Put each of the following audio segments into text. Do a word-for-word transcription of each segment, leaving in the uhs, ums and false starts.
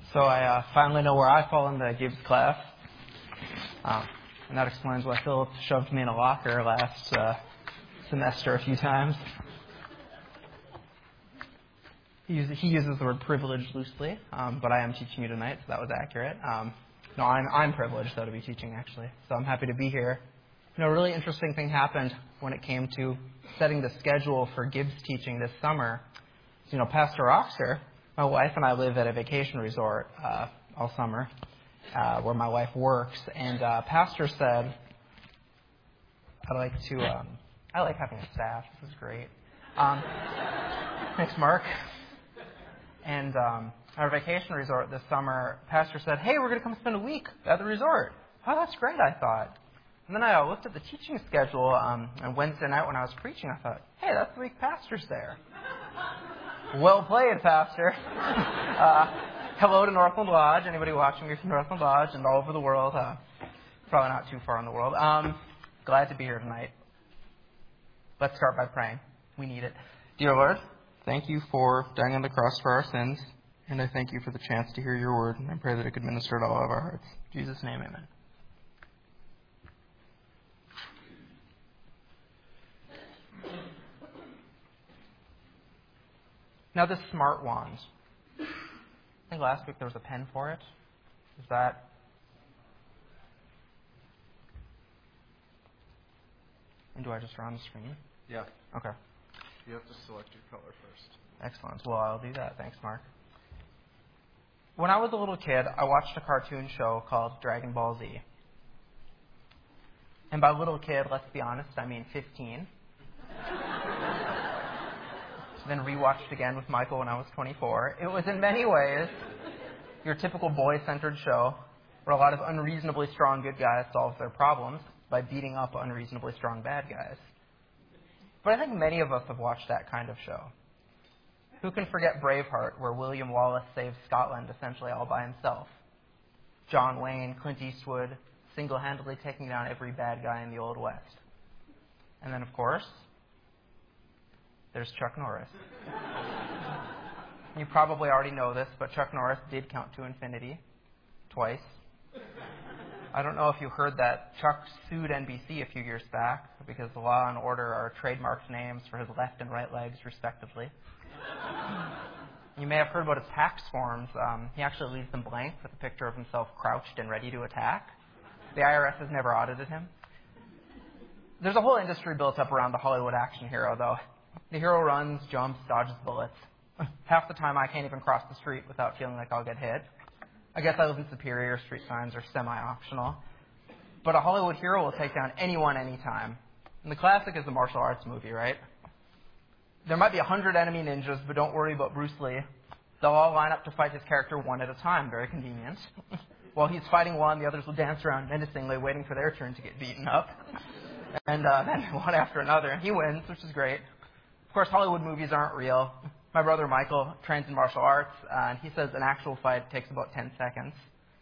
So I uh, finally know where I fall in the Gibbs class. Um, and that explains why Philip shoved me in a locker last uh, semester a few times. He uses, he uses the word privilege loosely, um, but I am teaching you tonight, so that was accurate. Um, no, I'm, I'm privileged, though, to be teaching, actually. So I'm happy to be here. You know, a really interesting thing happened when it came to setting the schedule for Gibbs teaching this summer. You know, Pastor Oxer, my wife and I live at a vacation resort uh, all summer uh, where my wife works. And uh, Pastor said, I like to, um, I like having a staff. This is great. Um, thanks, Mark. And um, our vacation resort this summer, Pastor said, hey, we're going to come spend a week at the resort. Oh, that's great, I thought. And then I looked at the teaching schedule um, on Wednesday night when I was preaching. I thought, hey, that's the week Pastor's there. Well played, Pastor. uh, hello to Northland Lodge. Anybody watching me from Northland Lodge and all over the world? Uh, probably not too far in the world. Um, glad to be here tonight. Let's start by praying. We need it. Dear Lord, thank you for dying on the cross for our sins, and I thank you for the chance to hear your word, and I pray that it could minister to all of our hearts. In Jesus' name, amen. Now, this smart wand. I think last week there was a pen for it. Is that... And do I just draw on the screen? Yeah. Okay. You have to select your color first. Excellent. Well, I'll do that. Thanks, Mark. When I was a little kid, I watched a cartoon show called Dragon Ball Z. And by little kid, let's be honest, I mean fifteen. Then rewatched again with Michael when I was twenty-four. It was in many ways your typical boy-centered show where a lot of unreasonably strong good guys solve their problems by beating up unreasonably strong bad guys. But I think many of us have watched that kind of show. Who can forget Braveheart, where William Wallace saves Scotland essentially all by himself? John Wayne, Clint Eastwood, single-handedly taking down every bad guy in the Old West. And then, of course, there's Chuck Norris. You probably already know this, but Chuck Norris did count to infinity twice. I don't know if you heard that Chuck sued N B C a few years back because the Law and Order are trademarked names for his left and right legs, respectively. You may have heard about his tax forms. Um, he actually leaves them blank with a picture of himself crouched and ready to attack. The I R S has never audited him. There's a whole industry built up around the Hollywood action hero, though. The hero runs, jumps, dodges bullets. Half the time I can't even cross the street without feeling like I'll get hit. I guess I live in Superior, street signs are semi-optional. But a Hollywood hero will take down anyone, anytime. And the classic is the martial arts movie, right? There might be a hundred enemy ninjas, but don't worry about Bruce Lee. They'll all line up to fight his character one at a time, very convenient. While he's fighting one, the others will dance around menacingly, waiting for their turn to get beaten up. And uh, then one after another, and he wins, which is great. Of course, Hollywood movies aren't real. My brother Michael trains in martial arts, uh, and he says an actual fight takes about ten seconds.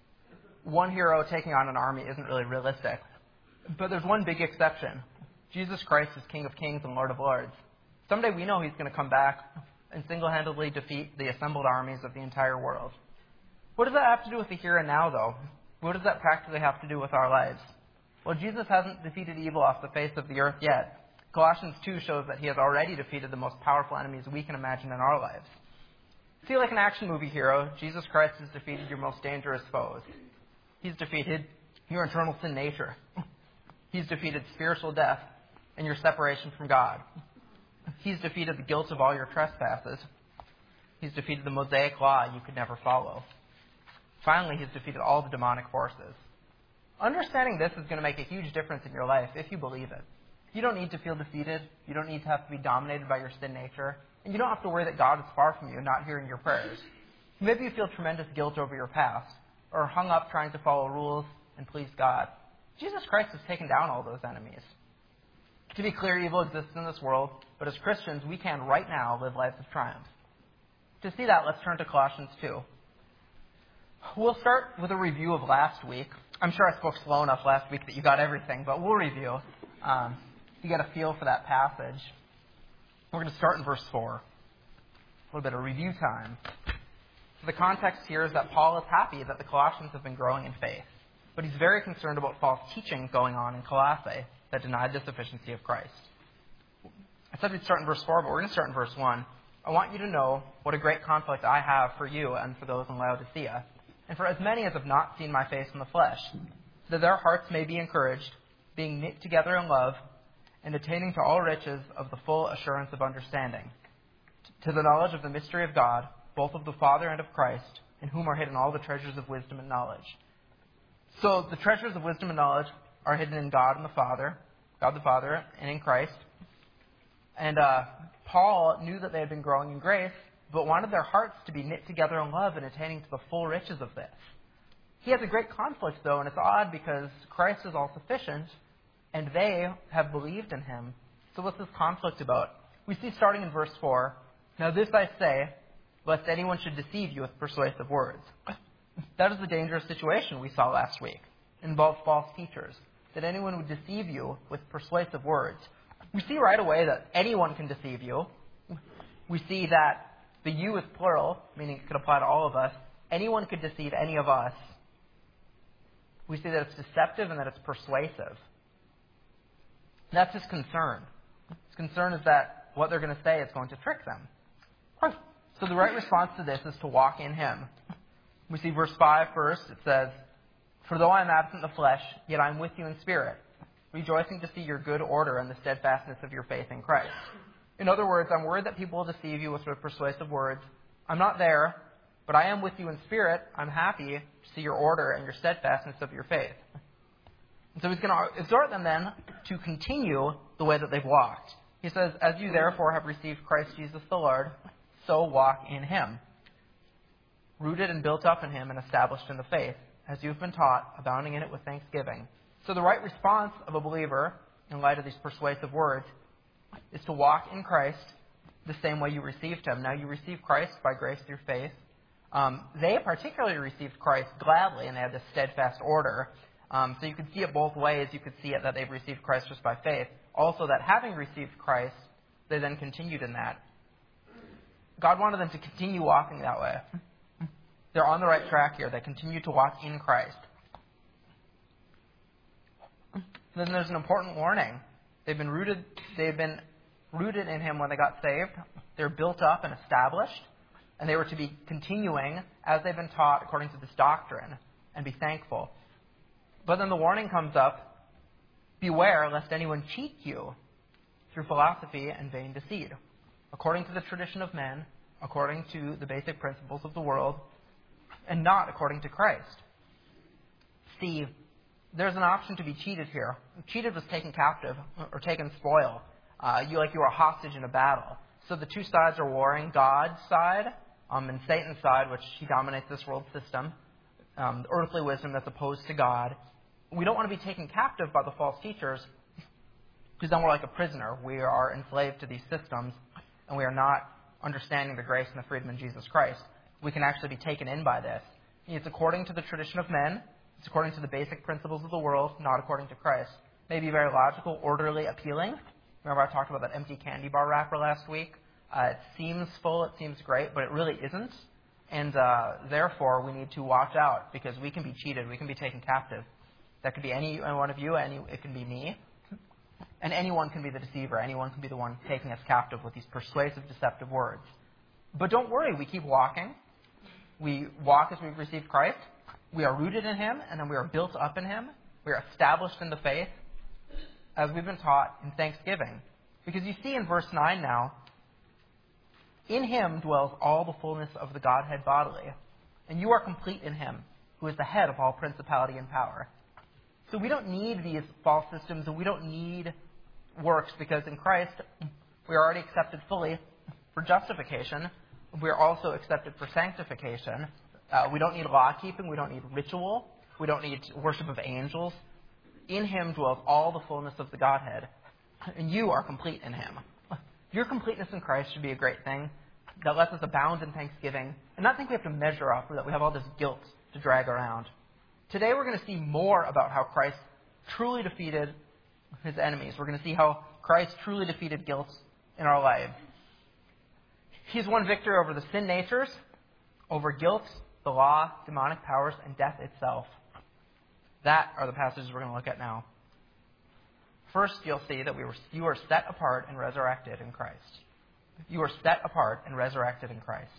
One hero taking on an army isn't really realistic. But there's one big exception. Jesus Christ is King of Kings and Lord of Lords. Someday we know he's going to come back and single-handedly defeat the assembled armies of the entire world. What does that have to do with the here and now, though? What does that practically have to do with our lives? Well, Jesus hasn't defeated evil off the face of the earth yet. Colossians two shows that he has already defeated the most powerful enemies we can imagine in our lives. See, like an action movie hero, Jesus Christ has defeated your most dangerous foes. He's defeated your internal sin nature. He's defeated spiritual death and your separation from God. He's defeated the guilt of all your trespasses. He's defeated the Mosaic law you could never follow. Finally, he's defeated all the demonic forces. Understanding this is going to make a huge difference in your life if you believe it. You don't need to feel defeated. You don't need to have to be dominated by your sin nature. And you don't have to worry that God is far from you and not hearing your prayers. Maybe you feel tremendous guilt over your past or hung up trying to follow rules and please God. Jesus Christ has taken down all those enemies. To be clear, evil exists in this world, but as Christians, we can right now live lives of triumph. To see that, let's turn to Colossians two. We'll start with a review of last week. I'm sure I spoke slow enough last week that you got everything, but we'll review um, to get a feel for that passage. We're going to start in verse four. A little bit of review time. So the context here is that Paul is happy that the Colossians have been growing in faith, but he's very concerned about false teaching going on in Colossae that denied the sufficiency of Christ. I said we'd start in verse four, but we're going to start in verse one. I want you to know what a great conflict I have for you and for those in Laodicea, and for as many as have not seen my face in the flesh, so that their hearts may be encouraged, being knit together in love, and attaining to all riches of the full assurance of understanding, to the knowledge of the mystery of God, both of the Father and of Christ, in whom are hidden all the treasures of wisdom and knowledge. So the treasures of wisdom and knowledge are hidden in God and the Father, God the Father, and in Christ. And uh, Paul knew that they had been growing in grace, but wanted their hearts to be knit together in love and attaining to the full riches of this. He has a great conflict, though, and it's odd because Christ is all sufficient, and they have believed in him. So what's this conflict about? We see starting in verse four, "Now this I say, lest anyone should deceive you with persuasive words." That is the dangerous situation we saw last week. It involved false teachers, that anyone would deceive you with persuasive words. We see right away that anyone can deceive you. We see that the you is plural, meaning it could apply to all of us. Anyone could deceive any of us. We see that it's deceptive and that it's persuasive. That's his concern. His concern is that what they're going to say is going to trick them. So the right response to this is to walk in him. We see verse five first. It says, "For though I am absent in the flesh, yet I am with you in spirit, rejoicing to see your good order and the steadfastness of your faith in Christ." In other words, I'm worried that people will deceive you with their persuasive words. I'm not there, but I am with you in spirit. I'm happy to see your order and your steadfastness of your faith. And so he's going to exhort them then to continue the way that they've walked. He says, "As you therefore have received Christ Jesus the Lord, so walk in him, rooted and built up in him and established in the faith, as you've been taught, abounding in it with thanksgiving." So the right response of a believer, in light of these persuasive words, is to walk in Christ the same way you received him. Now, you received Christ by grace through faith. Um, they particularly received Christ gladly, and they had this steadfast order. Um, so you could see it both ways. You could see it that they've received Christ just by faith. Also, that having received Christ, they then continued in that. God wanted them to continue walking that way. They're on the right track here. They continue to walk in Christ. Then there's an important warning. They've been rooted. They've been rooted in him when they got saved. They're built up and established, and they were to be continuing as they've been taught according to this doctrine, and be thankful. But then the warning comes up: beware lest anyone cheat you through philosophy and vain deceit, according to the tradition of men, according to the basic principles of the world, and not according to Christ. See, there's an option to be cheated here. Cheated was taken captive or taken spoil. Uh, you like you were a hostage in a battle. So the two sides are warring: God's side um, and Satan's side, which he dominates this world system, um, the earthly wisdom that's opposed to God. We don't want to be taken captive by the false teachers, because then we're like a prisoner. We are enslaved to these systems, and we are not understanding the grace and the freedom in Jesus Christ. We can actually be taken in by this. It's according to the tradition of men. It's according to the basic principles of the world, not according to Christ. Maybe very logical, orderly, appealing. Remember I talked about that empty candy bar wrapper last week? Uh, it seems full, it seems great, but it really isn't. And uh, therefore, we need to watch out, because we can be cheated. We can be taken captive. That could be any one of you. Any, it can be me. And anyone can be the deceiver. Anyone can be the one taking us captive with these persuasive, deceptive words. But don't worry. We keep walking. We walk as we've received Christ. We are rooted in him, and then we are built up in him. We are established in the faith, as we've been taught in thanksgiving. Because you see in verse nine now, in him dwells all the fullness of the Godhead bodily, and you are complete in him, who is the head of all principality and power. So we don't need these false systems, and we don't need works, because in Christ we are already accepted fully for justification. We are also accepted for sanctification. Uh, we don't need law-keeping. We don't need ritual. We don't need worship of angels. In him dwells all the fullness of the Godhead, and you are complete in him. Your completeness in Christ should be a great thing that lets us abound in thanksgiving and not think we have to measure up, or that we have all this guilt to drag around. Today we're going to see more about how Christ truly defeated his enemies. We're going to see how Christ truly defeated guilt in our lives. He's won victory over the sin natures, over guilt, the law, demonic powers, and death itself. That are the passages we're going to look at now. First, you'll see that we were, you are set apart and resurrected in Christ. You are set apart and resurrected in Christ.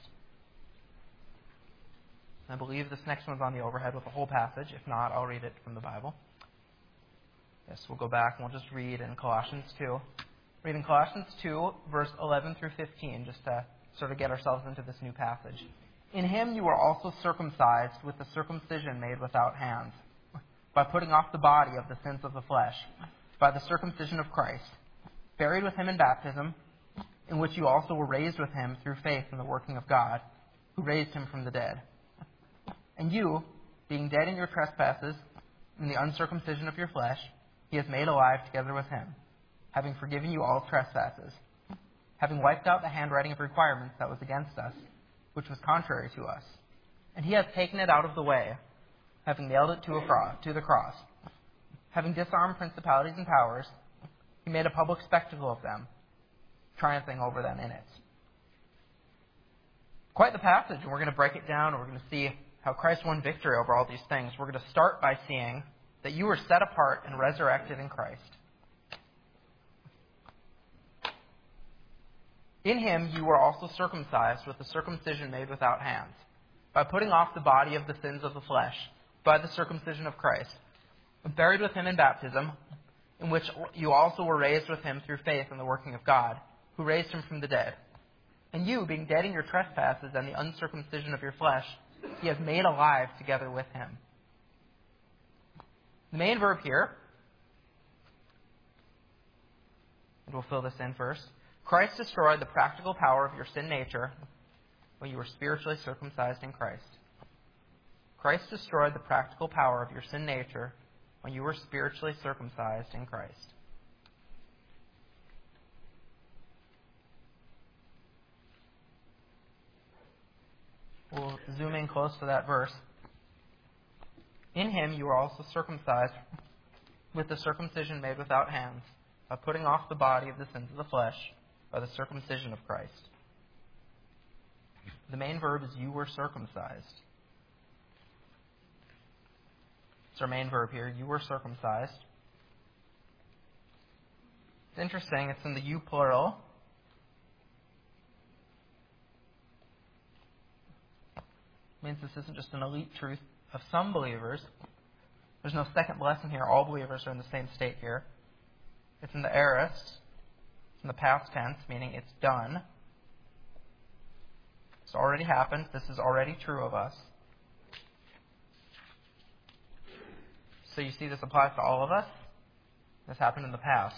I believe this next one's on the overhead with the whole passage. If not, I'll read it from the Bible. Yes, we'll go back and we'll just read in Colossians two. Read in Colossians two, verse eleven through fifteen, just to sort of get ourselves into this new passage. In him you were also circumcised with the circumcision made without hands, by putting off the body of the sins of the flesh, by the circumcision of Christ, buried with him in baptism, in which you also were raised with him through faith in the working of God, who raised him from the dead. And you, being dead in your trespasses, in the uncircumcision of your flesh, he has made alive together with him, having forgiven you all trespasses, having wiped out the handwriting of requirements that was against us, which was contrary to us. And he has taken it out of the way, having nailed it to, a cross, to the cross. Having disarmed principalities and powers, he made a public spectacle of them, triumphing over them in it. Quite the passage, and we're going to break it down, and we're going to see how Christ won victory over all these things. We're going to start by seeing that you were set apart and resurrected in Christ. In him you were also circumcised with the circumcision made without hands, by putting off the body of the sins of the flesh, by the circumcision of Christ, buried with him in baptism, in which you also were raised with him through faith in the working of God, who raised him from the dead. And you, being dead in your trespasses and the uncircumcision of your flesh, he has made alive together with him. The main verb here, and we'll fill this in first, Christ destroyed the practical power of your sin nature when you were spiritually circumcised in Christ. Christ destroyed the practical power of your sin nature when you were spiritually circumcised in Christ. We'll zoom in close to that verse. In him you were also circumcised with the circumcision made without hands, by putting off the body of the sins of the flesh, by the circumcision of Christ. The main verb is you were circumcised. It's our main verb here. You were circumcised. It's interesting. It's in the you plural. It means this isn't just an elite truth of some believers. There's no second blessing here. All believers are in the same state here. It's in the aorist. It's in the past tense, meaning it's done. It's already happened. This is already true of us. So you see this applies to all of us. This happened in the past.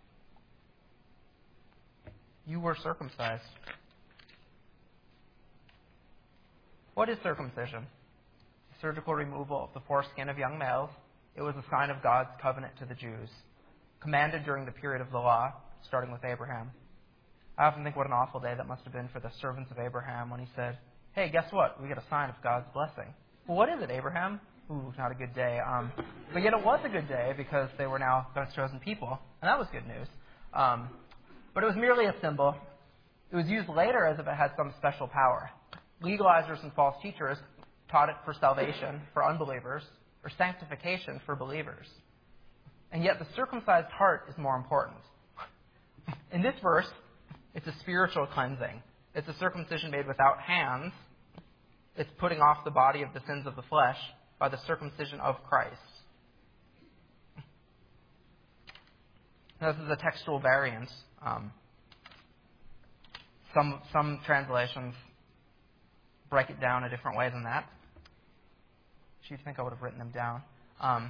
You were circumcised. What is circumcision? Surgical removal of the foreskin of young males. It was a sign of God's covenant to the Jews, commanded during the period of the law, starting with Abraham. I often think what an awful day that must have been for the servants of Abraham when he said, hey, guess what? We get a sign of God's blessing. Well, what is it, Abraham? Ooh, not a good day. Um, but yet it was a good day because they were now God's chosen people, and that was good news. Um, but it was merely a symbol. It was used later as if it had some special power. Legalizers and false teachers taught it for salvation for unbelievers or sanctification for believers. And yet the circumcised heart is more important. In this verse, it's a spiritual cleansing. It's a circumcision made without hands. It's putting off the body of the sins of the flesh by the circumcision of Christ. Now, this is a textual variance. Um, some some translations break it down a different way than that. You'd think I would have written them down. Um,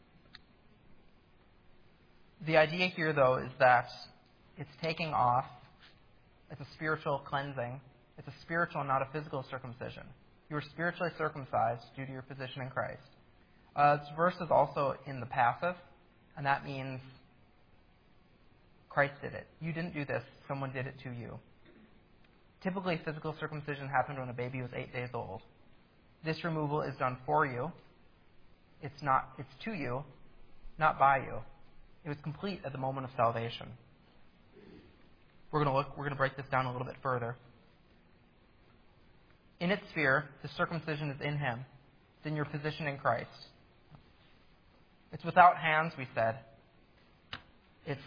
the idea here, though, is that it's taking off. It's a spiritual cleansing. It's a spiritual, not a physical circumcision. You were spiritually circumcised due to your position in Christ. Uh, this verse is also in the passive, and that means Christ did it. You didn't do this. Someone did it to you. Typically, physical circumcision happened when a baby was eight days old. This removal is done for you. It's not. It's to you, not by you. It was complete at the moment of salvation. We're going to look. We're going to break this down a little bit further. In its sphere, the circumcision is in him. It's in your position in Christ. It's without hands, we said. It's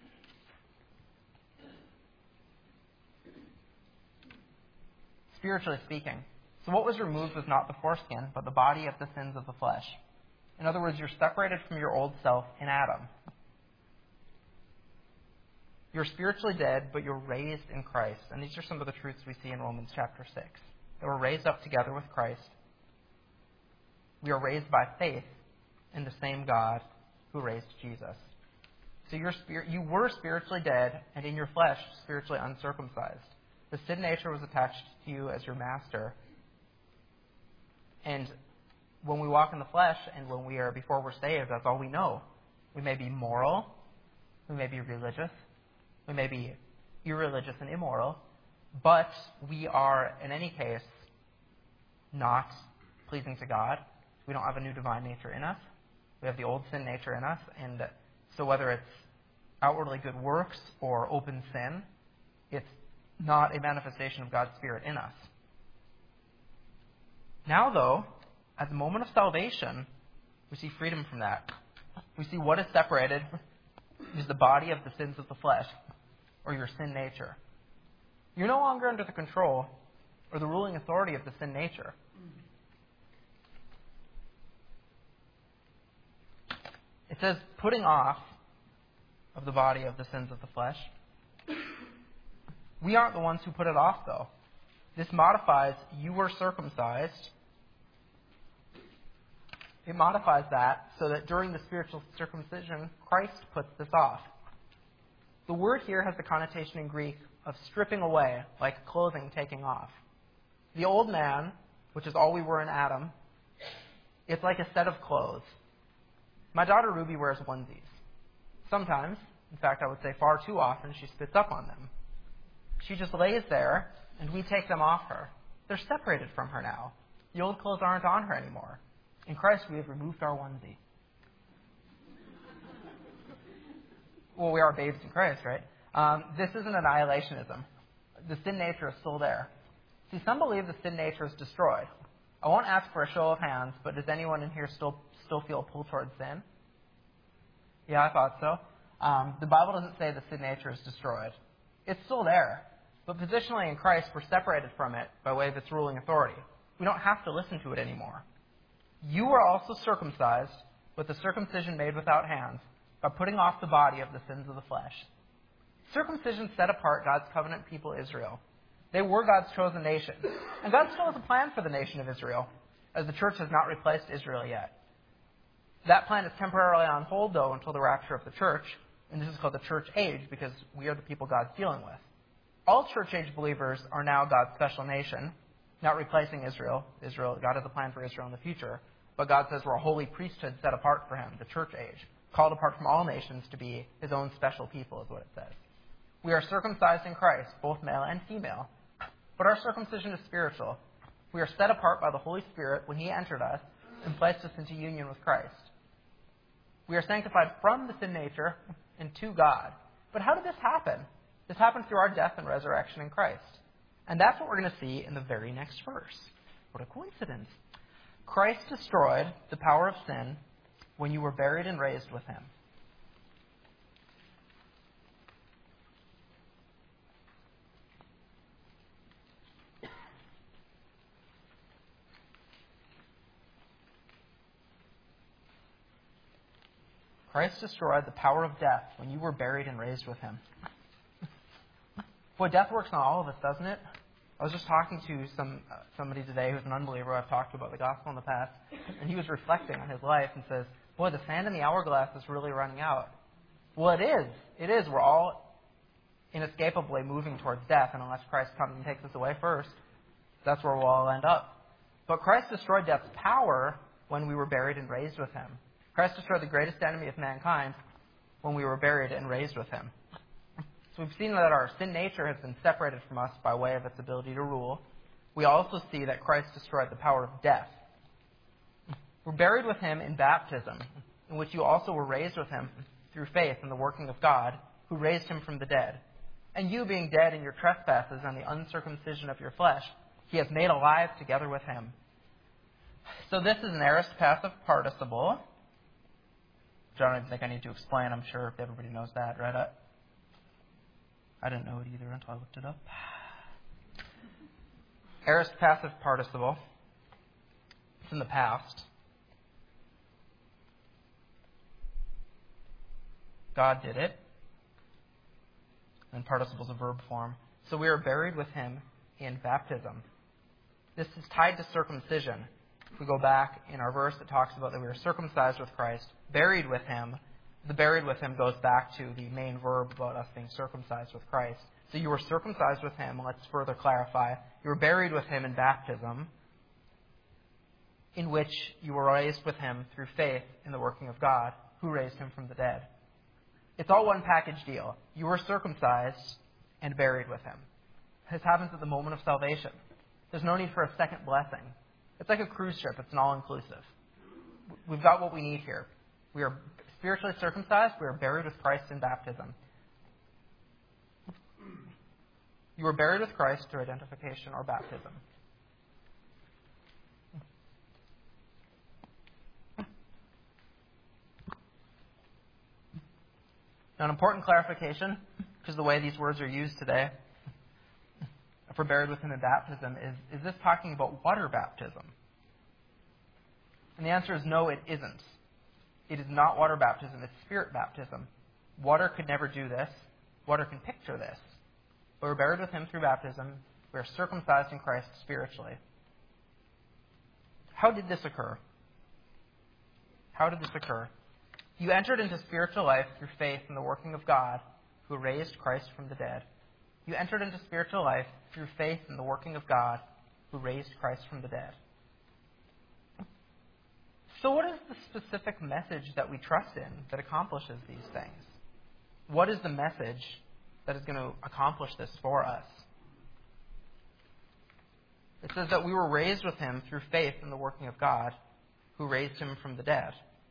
spiritually speaking. So what was removed was not the foreskin, but the body of the sins of the flesh. In other words, you're separated from your old self in Adam. You're spiritually dead, but you're raised in Christ. And these are some of the truths we see in Romans chapter six. That we're raised up together with Christ. We are raised by faith in the same God who raised Jesus. So you're spirit, you were spiritually dead, and in your flesh, spiritually uncircumcised. The sin nature was attached to you as your master. And when we walk in the flesh, and when we are before we're saved, that's all we know. We may be moral, we may be religious, we may be irreligious and immoral, but we are, in any case, not pleasing to God. We don't have a new divine nature in us. We have the old sin nature in us, and so whether it's outwardly good works or open sin, it's not a manifestation of God's Spirit in us. Now, though, at the moment of salvation, we see freedom from that. We see what is separated is the body of the sins of the flesh, or your sin nature. You're no longer under the control or the ruling authority of the sin nature. It says, putting off of the body of the sins of the flesh. We aren't the ones who put it off, though. This modifies, you were circumcised. It modifies that so that during the spiritual circumcision, Christ puts this off. The word here has the connotation in Greek of stripping away, like clothing taking off. The old man, which is all we were in Adam, it's like a set of clothes. My daughter Ruby wears onesies. Sometimes, in fact, I would say far too often, she spits up on them. She just lays there, and we take them off her. They're separated from her now. The old clothes aren't on her anymore. In Christ, we have removed our onesie. Well, we are babes in Christ, right? Um, this isn't annihilationism. The sin nature is still there. See, some believe the sin nature is destroyed. I won't ask for a show of hands, but does anyone in here still still feel a pull towards sin? Yeah, I thought so. Um, the Bible doesn't say the sin nature is destroyed. It's still there. But positionally in Christ, we're separated from it by way of its ruling authority. We don't have to listen to it anymore. You were also circumcised with the circumcision made without hands, by putting off the body of the sins of the flesh. Circumcision set apart God's covenant people Israel. They were God's chosen nation. And God still has a plan for the nation of Israel, as the church has not replaced Israel yet. That plan is temporarily on hold, though, until the rapture of the church, and this is called the church age because we are the people God's dealing with. All church age believers are now God's special nation, not replacing Israel. Israel, God has a plan for Israel in the future, but God says we're a holy priesthood set apart for Him, the church age, called apart from all nations to be His own special people, is what it says. We are circumcised in Christ, both male and female, but our circumcision is spiritual. We are set apart by the Holy Spirit when He entered us and placed us into union with Christ. We are sanctified from the sin nature and to God. But how did this happen? This happened through our death and resurrection in Christ. And that's what we're going to see in the very next verse. What a coincidence. Christ destroyed the power of sin when you were buried and raised with Him. Christ destroyed the power of death when you were buried and raised with Him. Boy, death works on all of us, doesn't it? I was just talking to some uh, somebody today who's an unbeliever I've talked to about the gospel in the past, and he was reflecting on his life and says, boy, the sand in the hourglass is really running out. Well, it is. It is. We're all inescapably moving towards death, and unless Christ comes and takes us away first, that's where we'll all end up. But Christ destroyed death's power when we were buried and raised with Him. Christ destroyed the greatest enemy of mankind when we were buried and raised with Him. So we've seen that our sin nature has been separated from us by way of its ability to rule. We also see that Christ destroyed the power of death. We're buried with Him in baptism, in which you also were raised with Him through faith in the working of God, who raised Him from the dead. And you, being dead in your trespasses and the uncircumcision of your flesh, He has made alive together with him. So this is an aorist passive participle, which I don't even think I need to explain. I'm sure everybody knows that, right? I, I didn't know it either until I looked it up. Aorist passive participle. It's in the past. God did it. And participle is a verb form. So we are buried with him in baptism. This is tied to circumcision. If we go back in our verse, it talks about that we are circumcised with Christ, buried with him. The buried with him goes back to the main verb about us being circumcised with Christ. So you were circumcised with him. Let's further clarify. You were buried with him in baptism, in which you were raised with him through faith in the working of God, who raised him from the dead. It's all one package deal. You were circumcised and buried with him. This happens at the moment of salvation. There's no need for a second blessing. It's like a cruise ship. It's an all-inclusive. We've got what we need here. We are spiritually circumcised. We are buried with Christ in baptism. You were buried with Christ through identification or baptism. Now, an important clarification, because the way these words are used today, if we're buried with him in baptism, is, is this talking about water baptism? And the answer is no, it isn't. It is not water baptism, it's spirit baptism. Water could never do this. Water can picture this. But we're buried with him through baptism. We are circumcised in Christ spiritually. How did this occur? How did this occur? You entered into spiritual life through faith in the working of God, who raised Christ from the dead. You entered into spiritual life through faith in the working of God, who raised Christ from the dead. So what is the specific message that we trust in that accomplishes these things? What is the message that is going to accomplish this for us? It says that we were raised with him through faith in the working of God, who raised him from the dead.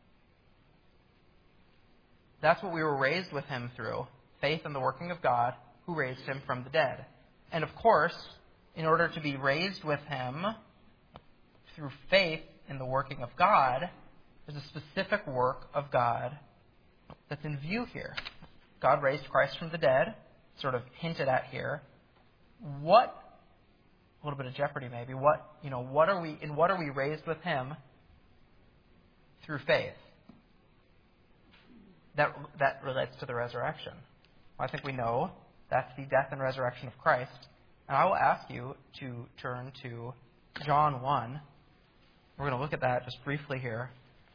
That's what we were raised with him through, faith in the working of God, who raised him from the dead. And of course, in order to be raised with him through faith in the working of God, there's a specific work of God that's in view here. God raised Christ from the dead, sort of hinted at here. What, a little bit of jeopardy maybe, what, you know, what are we, in what are we raised with him through faith? That, that relates to the resurrection. I think we know that's the death and resurrection of Christ. And I will ask you to turn to John one. We're going to look at that just briefly here.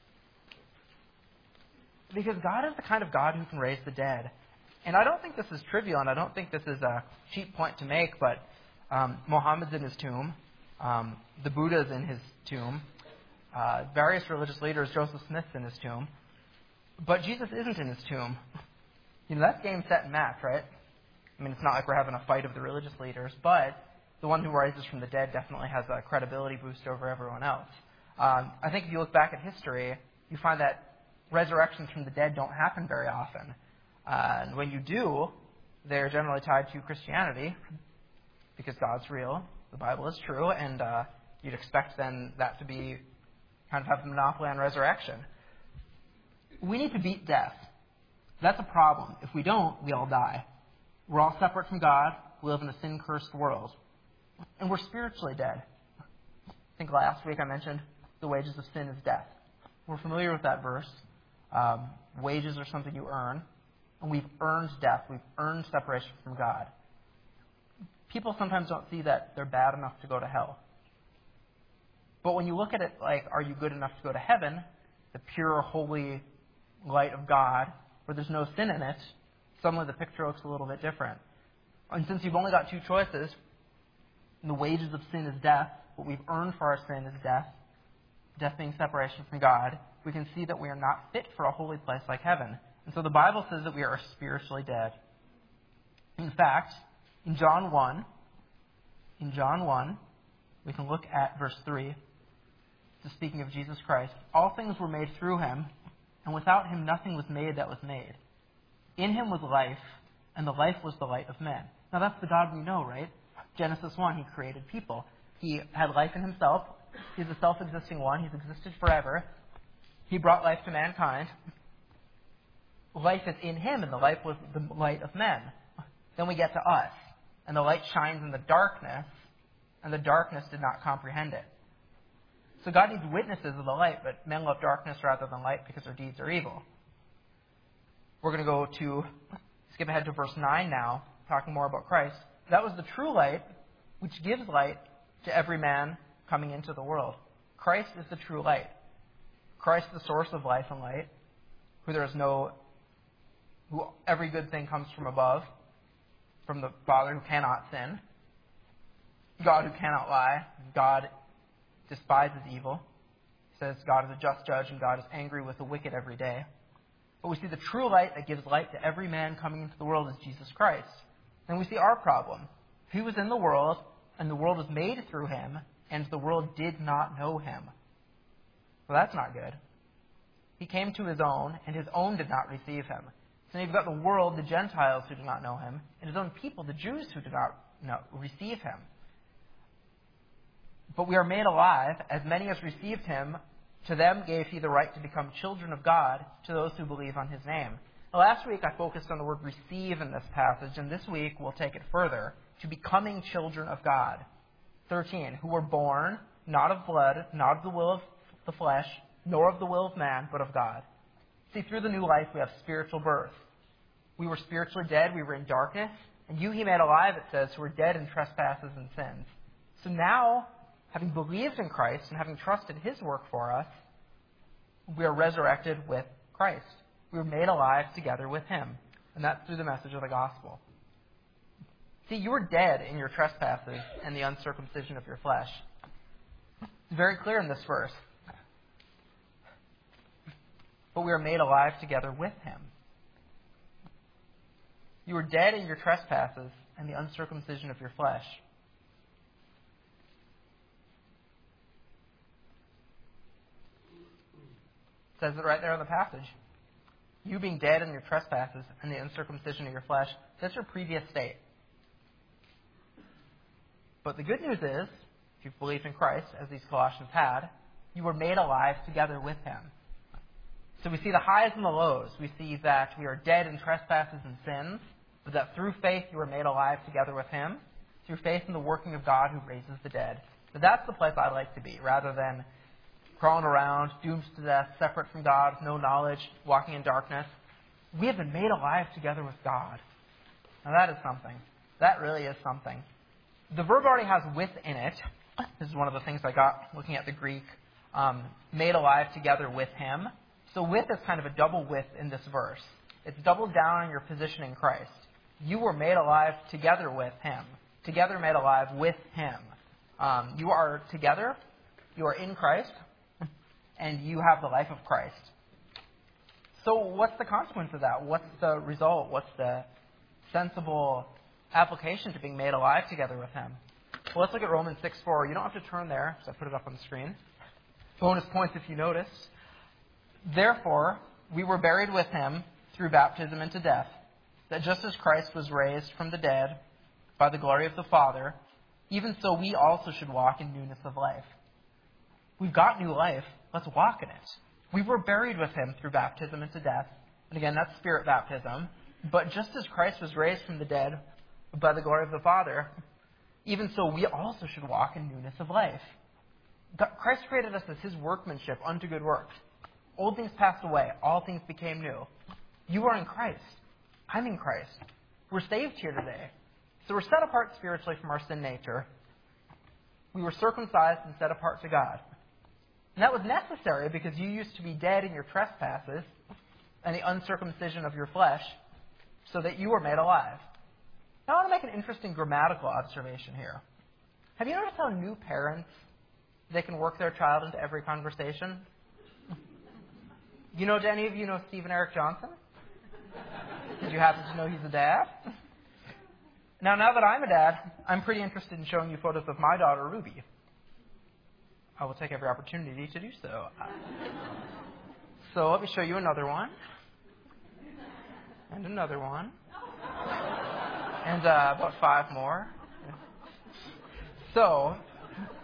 Because God is the kind of God who can raise the dead. And I don't think this is trivial, and I don't think this is a cheap point to make, but um, Muhammad's in his tomb. Um, the Buddha's in his tomb. Uh, various religious leaders, Joseph Smith's in his tomb. But Jesus isn't in his tomb. You know, that's game, set, and match, right? I mean, it's not like we're having a fight of the religious leaders, but the one who rises from the dead definitely has a credibility boost over everyone else. Um, I think if you look back at history, you find that resurrections from the dead don't happen very often. Uh, and when you do, they're generally tied to Christianity, because God's real, the Bible is true, and uh, you'd expect then that to be kind of have the monopoly on resurrection. We need to beat death. That's a problem. If we don't, we all die. We're all separate from God. We live in a sin-cursed world. And we're spiritually dead. I think last week I mentioned the wages of sin is death. We're familiar with that verse. Um, wages are something you earn. And we've earned death. We've earned separation from God. People sometimes don't see that they're bad enough to go to hell. But when you look at it like, are you good enough to go to heaven, the pure, holy light of God, where there's no sin in it, suddenly the picture looks a little bit different. And since you've only got two choices, and the wages of sin is death, what we've earned for our sin is death, death being separation from God, we can see that we are not fit for a holy place like heaven. And so the Bible says that we are spiritually dead. In fact, in John one, in John one, we can look at verse three, to speaking of Jesus Christ. All things were made through him, and without him nothing was made that was made. In him was life, and the life was the light of men. Now that's the God we know, right? Genesis one, he created people. He had life in himself. He's a self-existing one. He's existed forever. He brought life to mankind. Life is in him, and the life was the light of men. Then we get to us, and the light shines in the darkness, and the darkness did not comprehend it. So God needs witnesses of the light, but men love darkness rather than light because their deeds are evil. We're going to go to, skip ahead to verse nine now, talking more about Christ. That was the true light, which gives light to every man coming into the world. Christ is the true light. Christ the source of life and light, who there is no, who every good thing comes from above, from the Father who cannot sin, God who cannot lie, God despises evil. He says God is a just judge and God is angry with the wicked every day. But we see the true light that gives light to every man coming into the world is Jesus Christ. And we see our problem. He was in the world, and the world was made through him, and the world did not know him. Well, that's not good. He came to his own, and his own did not receive him. So now you've got the world, the Gentiles who do not know him, and his own people, the Jews who do not know, receive him. But we are made alive, as many as received him, to them gave he the right to become children of God, to those who believe on his name. Now, last week I focused on the word receive in this passage, and this week we'll take it further, to becoming children of God. thirteen, who were born, not of blood, not of the will of the flesh, nor of the will of man, but of God. See, through the new life we have spiritual birth. We were spiritually dead, we were in darkness, and you he made alive, it says, who were dead in trespasses and sins. So now, having believed in Christ and having trusted his work for us, we are resurrected with Christ. We were made alive together with him. And that's through the message of the gospel. See, you were dead in your trespasses and the uncircumcision of your flesh. It's very clear in this verse. But we are made alive together with him. You were dead in your trespasses and the uncircumcision of your flesh. It says it right there in the passage. You being dead in your trespasses and the uncircumcision of your flesh, that's your previous state. But the good news is, if you've believed in Christ, as these Colossians had, you were made alive together with him. So we see the highs and the lows. We see that we are dead in trespasses and sins, but that through faith you were made alive together with him, through faith in the working of God who raises the dead. So that's the place I'd like to be, rather than crawling around, doomed to death, separate from God, no knowledge, walking in darkness. We have been made alive together with God. Now that is something. That really is something. The verb already has with in it. This is one of the things I got looking at the Greek. Um, made alive together with him. So with is kind of a double with in this verse. It's doubled down on your position in Christ. You were made alive together with him. Together made alive with him. Um, you are together. You are in Christ. And you have the life of Christ. So what's the consequence of that? What's the result? What's the sensible application to being made alive together with him? Well, let's look at Romans six four. You don't have to turn there, because I put it up on the screen. Bonus points if you noticed. Therefore, we were buried with him through baptism into death, that just as Christ was raised from the dead by the glory of the Father, even so we also should walk in newness of life. We've got new life. Let's walk in it. We were buried with him through baptism into death. And again, that's spirit baptism. But just as Christ was raised from the dead by the glory of the Father, even so we also should walk in newness of life. God, Christ created us as his workmanship unto good works. Old things passed away. All things became new. You are in Christ. I'm in Christ. We're saved here today. So we're set apart spiritually from our sin nature. We were circumcised and set apart to God. And that was necessary because you used to be dead in your trespasses and the uncircumcision of your flesh, so that you were made alive. Now I want to make an interesting grammatical observation here. Have you noticed how new parents, they can work their child into every conversation? You know, do any of you know Stephen Eric Johnson? Did you happen to know he's a dad? Now, now that I'm a dad, I'm pretty interested in showing you photos of my daughter, Ruby. I will take every opportunity to do so. So let me show you another one. And another one. And uh, about five more. So,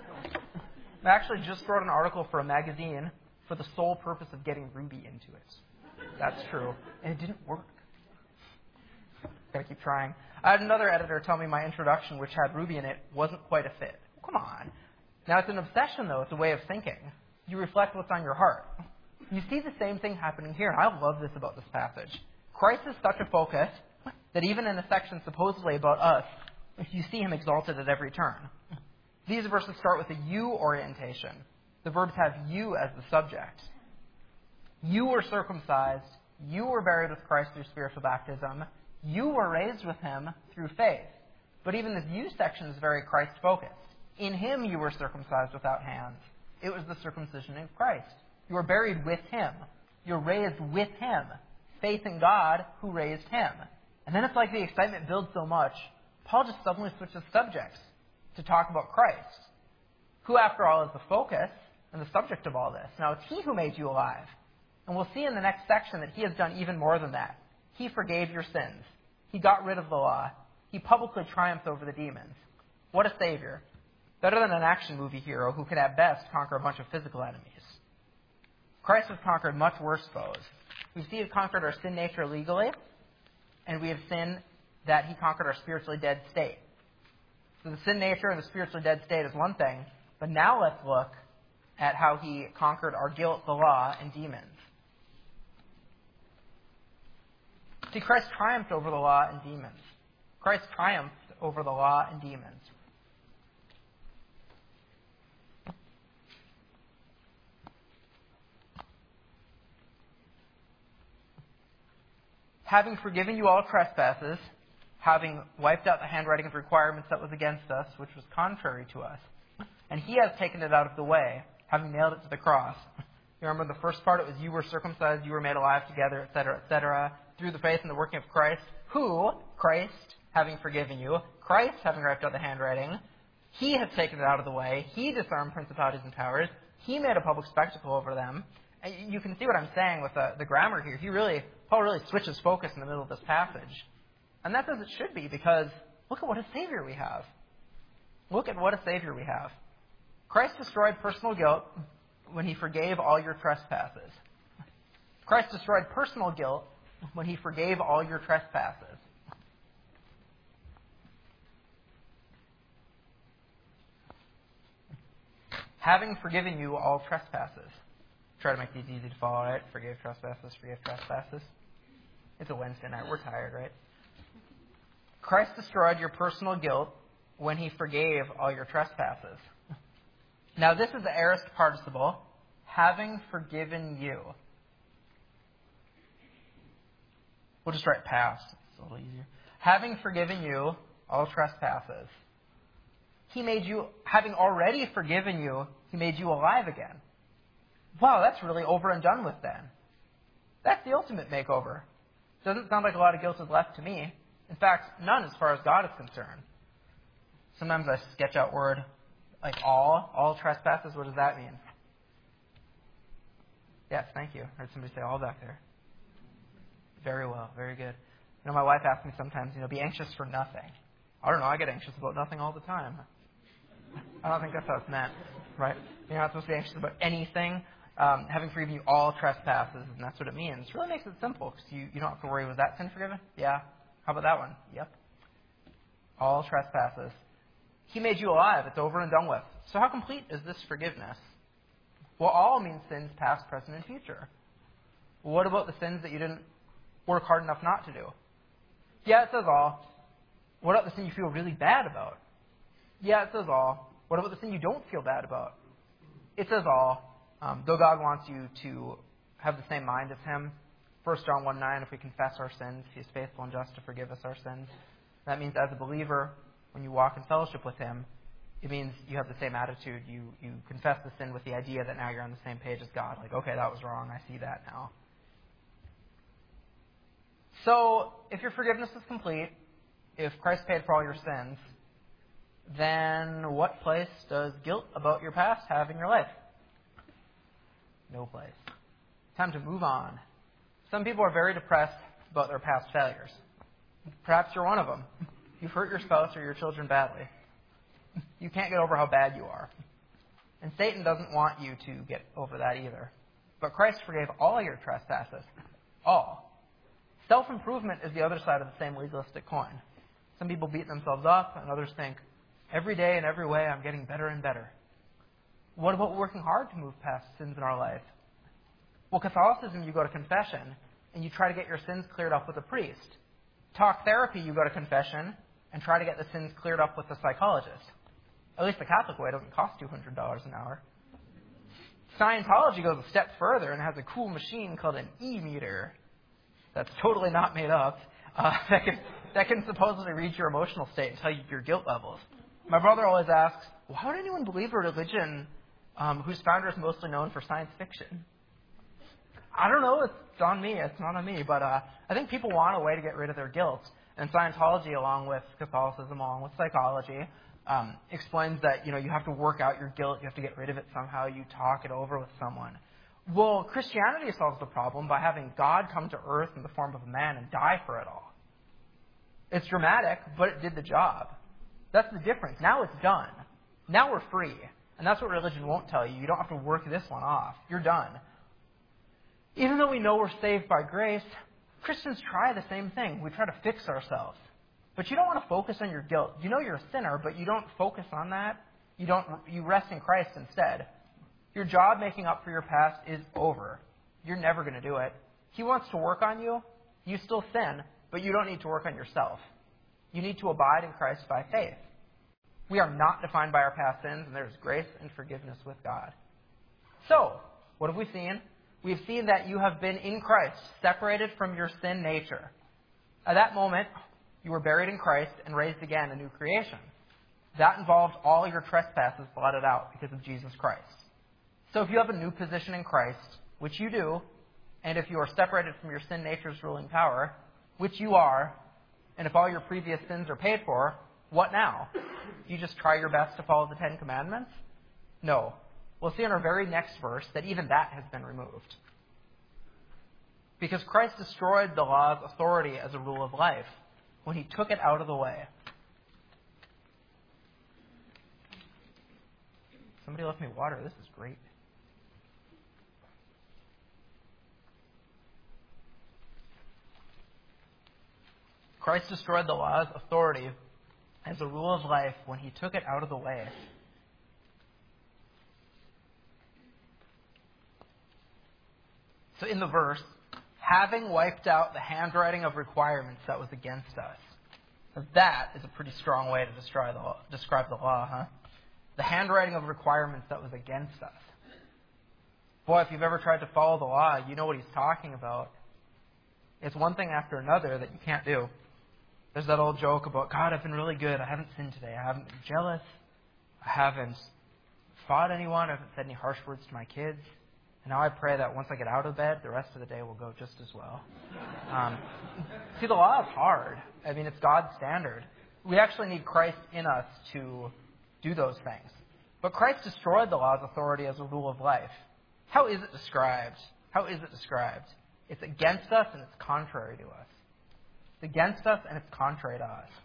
I actually just wrote an article for a magazine for the sole purpose of getting Ruby into it. That's true. And it didn't work. Gotta keep trying. I had another editor tell me my introduction, which had Ruby in it, wasn't quite a fit. Come on. Now, it's an obsession, though. It's a way of thinking. You reflect what's on your heart. You see the same thing happening here, and I love this about this passage. Christ is such a focus that even in a section supposedly about us, you see him exalted at every turn. These verses start with a you orientation. The verbs have you as the subject. You were circumcised. You were buried with Christ through spiritual baptism. You were raised with him through faith. But even this you section is very Christ-focused. In him you were circumcised without hands. It was the circumcision of Christ. You were buried with him. You're raised with him. Faith in God who raised him. And then it's like the excitement builds so much, Paul just suddenly switches subjects to talk about Christ, who, after all, is the focus and the subject of all this. Now, it's he who made you alive. And we'll see in the next section that he has done even more than that. He forgave your sins. He got rid of the law. He publicly triumphed over the demons. What a savior. Better than an action movie hero who could at best conquer a bunch of physical enemies. Christ has conquered much worse foes. We see he conquered our sin nature legally, and we have seen that he conquered our spiritually dead state. So the sin nature and the spiritually dead state is one thing, but now let's look at how he conquered our guilt, the law, and demons. See, Christ triumphed over the law and demons. Christ triumphed over the law and demons. Having forgiven you all trespasses, having wiped out the handwriting of requirements that was against us, which was contrary to us, and he has taken it out of the way, having nailed it to the cross. You remember the first part, it was you were circumcised, you were made alive together, et cetera, et cetera, through the faith in the working of Christ, who, Christ, having forgiven you, Christ, having wiped out the handwriting, he has taken it out of the way, he disarmed principalities and powers, he made a public spectacle over them. And you can see what I'm saying with the, the grammar here. He really, Paul really switches focus in the middle of this passage. And that's as it should be, because look at what a Savior we have. Look at what a Savior we have. Christ destroyed personal guilt when he forgave all your trespasses. Christ destroyed personal guilt when he forgave all your trespasses. Having forgiven you all trespasses. Try to make these easy to follow, right? Forgive trespasses, forgive trespasses. It's a Wednesday night. We're tired, right? Christ destroyed your personal guilt when he forgave all your trespasses. Now, this is the aorist participle, having forgiven you. We'll just write past. It's a little easier. Having forgiven you all trespasses. He made you, having already forgiven you, he made you alive again. Wow, that's really over and done with then. That's the ultimate makeover. Doesn't sound like a lot of guilt is left to me. In fact, none as far as God is concerned. Sometimes I sketch out word like all, all trespasses. What does that mean? Yes, thank you. I heard somebody say all back there. Very well, very good. You know, my wife asks me sometimes, you know, be anxious for nothing. I don't know, I get anxious about nothing all the time. I don't think that's how it's meant, right? You're not supposed to be anxious about anything. Um, having forgiven you all trespasses, and that's what it means. It really makes it simple, because you, you don't have to worry, was that sin forgiven? Yeah. How about that one? Yep. All trespasses. He made you alive. It's over and done with. So how complete is this forgiveness? Well, all means sins past, present, and future. Well, what about the sins that you didn't work hard enough not to do? Yeah, it says all. What about the sin you feel really bad about? Yeah, it says all. What about the sin you don't feel bad about? It says all. Um, though God wants you to have the same mind as him. First John one nine, if we confess our sins, he is faithful and just to forgive us our sins. That means as a believer, when you walk in fellowship with him, it means you have the same attitude. You, you confess the sin with the idea that now you're on the same page as God. Like, okay, that was wrong. I see that now. So, if your forgiveness is complete, if Christ paid for all your sins, then what place does guilt about your past have in your life? No place. Time to move on. Some people are very depressed about their past failures. Perhaps you're one of them. You've hurt your spouse or your children badly. You can't get over how bad you are. And Satan doesn't want you to get over that either. But Christ forgave all your trespasses. All. Self-improvement is the other side of the same legalistic coin. Some people beat themselves up, and others think, every day in every way I'm getting better and better. What about working hard to move past sins in our life? Well, Catholicism, you go to confession, and you try to get your sins cleared up with a priest. Talk therapy, you go to confession, and try to get the sins cleared up with a psychologist. At least the Catholic way doesn't cost two hundred dollars an hour. Scientology goes a step further and has a cool machine called an e-meter that's totally not made up, uh, that, can, that can supposedly read your emotional state and tell you your guilt levels. My brother always asks, why would anyone believe a religion um, whose founder is mostly known for science fiction? I don't know. It's on me. It's not on me. But uh, I think people want a way to get rid of their guilt. And Scientology, along with Catholicism, along with psychology, um, explains that, you know, you have to work out your guilt. You have to get rid of it somehow. You talk it over with someone. Well, Christianity solves the problem by having God come to earth in the form of a man and die for it all. It's dramatic, but it did the job. That's the difference. Now it's done. Now we're free. And that's what religion won't tell you. You don't have to work this one off. You're done. Even though we know we're saved by grace, Christians try the same thing. We try to fix ourselves. But you don't want to focus on your guilt. You know you're a sinner, but you don't focus on that. You don't. You rest in Christ instead. Your job making up for your past is over. You're never going to do it. He wants to work on you. You still sin, but you don't need to work on yourself. You need to abide in Christ by faith. We are not defined by our past sins, and there is grace and forgiveness with God. So, what have we seen? We've seen that you have been in Christ, separated from your sin nature. At that moment, you were buried in Christ and raised again, a new creation. That involved all your trespasses blotted out because of Jesus Christ. So if you have a new position in Christ, which you do, and if you are separated from your sin nature's ruling power, which you are, and if all your previous sins are paid for, what now? You just try your best to follow the Ten Commandments? No. We'll see in our very next verse that even that has been removed. Because Christ destroyed the law's authority as a rule of life when he took it out of the way. Somebody left me water. This is great. Christ destroyed the law's authority as a rule of life when he took it out of the way. So in the verse, having wiped out the handwriting of requirements that was against us. Now that is a pretty strong way to describe the law, describe the law, huh? The handwriting of requirements that was against us. Boy, if you've ever tried to follow the law, you know what he's talking about. It's one thing after another that you can't do. There's that old joke about, God, I've been really good. I haven't sinned today. I haven't been jealous. I haven't fought anyone. I haven't said any harsh words to my kids. And now I pray that once I get out of bed, the rest of the day will go just as well. Um, see, the law is hard. I mean, it's God's standard. We actually need Christ in us to do those things. But Christ destroyed the law's authority as a rule of life. How is it described? How is it described? It's against us and it's contrary to us. It's against us and it's contrary to us.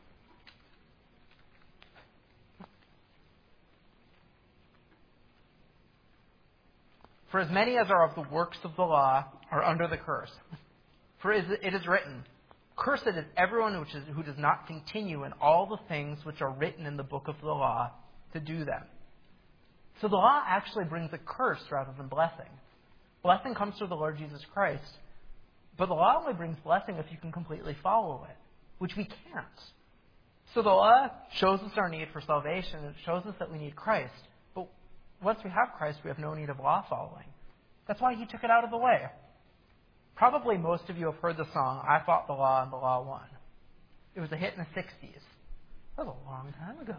For as many as are of the works of the law are under the curse. For it is written, cursed is everyone which is, who does not continue in all the things which are written in the book of the law to do them. So the law actually brings a curse rather than blessing. Blessing comes through the Lord Jesus Christ. But the law only brings blessing if you can completely follow it, which we can't. So the law shows us our need for salvation. It shows us that we need Christ. But once we have Christ, we have no need of law following. That's why he took it out of the way. Probably most of you have heard the song, I Fought the Law and the Law Won. It was a hit in the sixties. That was a long time ago.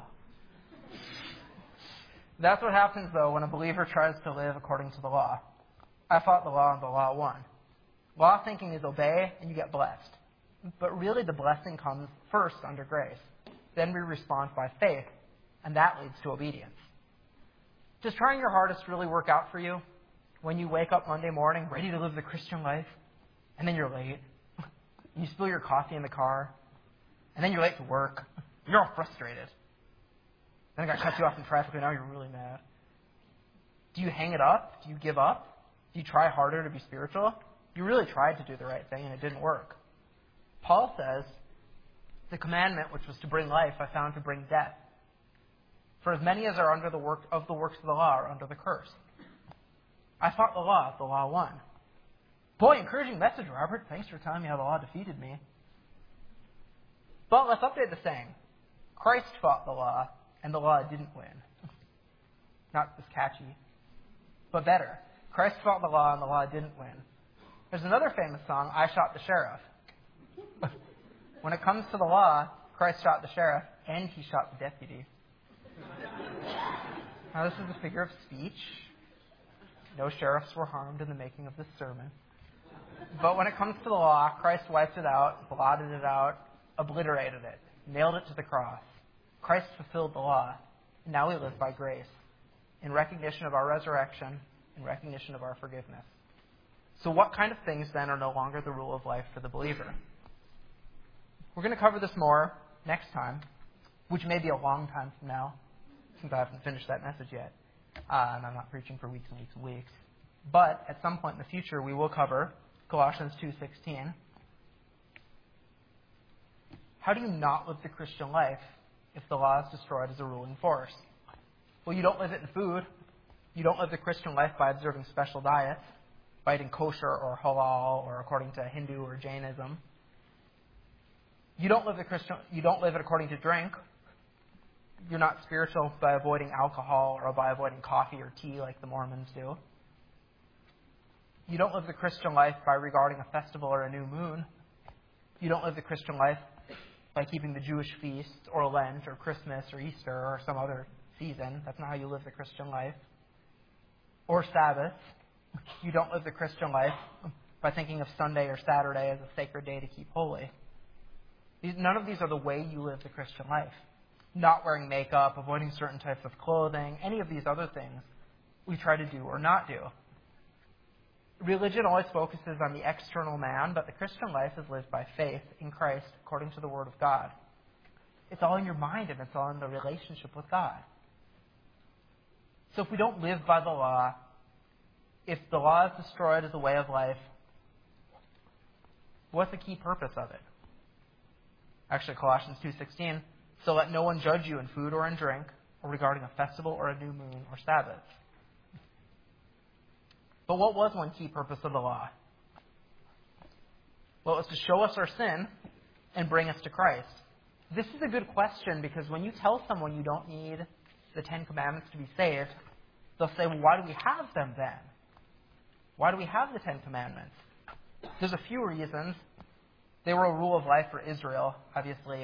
That's what happens, though, when a believer tries to live according to the law. I fought the law and the law won. Law thinking is obey and you get blessed. But really the blessing comes first under grace. Then we respond by faith, and that leads to obedience. Does trying your hardest really work out for you? When you wake up Monday morning ready to live the Christian life, and then you're late, and you spill your coffee in the car, and then you're late to work, you're all frustrated. Then I got cut you off in traffic, and now you're really mad. Do you hang it up? Do you give up? Do you try harder to be spiritual? You really tried to do the right thing and it didn't work. Paul says, the commandment which was to bring life I found to bring death. For as many as are under the work of the works of the law are under the curse. I fought the law, the law won. Boy, encouraging message, Robert. Thanks for telling me how the law defeated me. But let's update the saying. Christ fought the law, and the law didn't win. Not as catchy, but better. Christ fought the law, and the law didn't win. There's another famous song, I Shot the Sheriff. When it comes to the law, Christ shot the sheriff, and he shot the deputy. Now, this is a figure of speech. No sheriffs were harmed in the making of this sermon. But when it comes to the law, Christ wiped it out, blotted it out, obliterated it, nailed it to the cross. Christ fulfilled the law, and now we live by grace, in recognition of our resurrection, in recognition of our forgiveness. So what kind of things, then, are no longer the rule of life for the believer? We're going to cover this more next time, which may be a long time from now, since I haven't finished that message yet, uh, and I'm not preaching for weeks and weeks and weeks. But at some point in the future, we will cover Colossians two sixteen. How do you not live the Christian life if the law is destroyed as a ruling force? Well, you don't live it in food. You don't live the Christian life by observing special diets, by eating kosher or halal or according to Hindu or Jainism. You don't live the Christian. You don't live it according to drink. You're not spiritual by avoiding alcohol or by avoiding coffee or tea like the Mormons do. You don't live the Christian life by regarding a festival or a new moon. You don't live the Christian life by keeping the Jewish feast or Lent or Christmas or Easter or some other season. That's not how you live the Christian life. Or Sabbath. You don't live the Christian life by thinking of Sunday or Saturday as a sacred day to keep holy. These, none of these are the way you live the Christian life. Not wearing makeup, avoiding certain types of clothing, any of these other things we try to do or not do. Religion always focuses on the external man, but the Christian life is lived by faith in Christ according to the Word of God. It's all in your mind and it's all in the relationship with God. So if we don't live by the law, if the law is destroyed as a way of life, what's the key purpose of it? Actually, Colossians two sixteen, so let no one judge you in food or in drink, or regarding a festival or a new moon or Sabbath. But what was one key purpose of the law? Well, it was to show us our sin and bring us to Christ. This is a good question because when you tell someone you don't need the Ten Commandments to be saved, they'll say, well, why do we have them then? Why do we have the Ten Commandments? There's a few reasons. They were a rule of life for Israel, obviously.